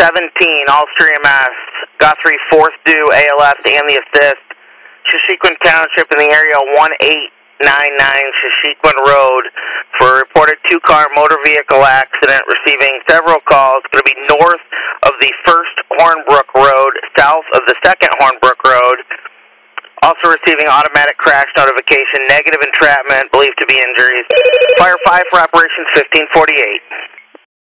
17, all stream mass, Guthrie, 4th due, ALS, and the assist. Shashequin Township in the area 1899 Shashequin Road for a reported two-car motor vehicle accident, receiving several calls. Going to be north of the 1st Hornbrook Road, south of the 2nd Hornbrook Road. Also receiving automatic crash notification, negative entrapment, believed to be injuries. Fire 5 for operations 1548.